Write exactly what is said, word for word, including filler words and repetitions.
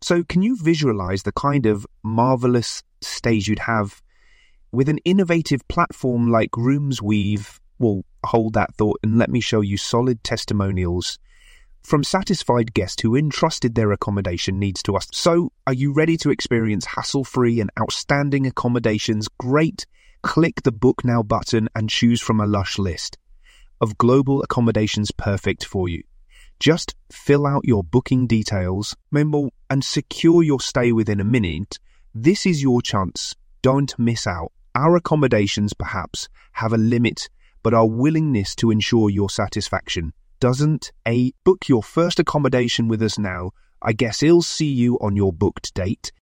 So can you visualize the kind of marvelous stays you'd have with an innovative platform like RoomsWeave? Well, hold that thought and let me show you solid testimonials from satisfied guests who entrusted their accommodation needs to us. So, are you ready to experience hassle-free and outstanding accommodations? Great! Click the Book Now button and choose from a lush list of global accommodations perfect for you. Just fill out your booking details, memo, and secure your stay within a minute. This is your chance. Don't miss out. Our accommodations perhaps have a limit, but our willingness to ensure your satisfaction doesn't. A book your first accommodation with us now. I guess I'll see you on your booked date.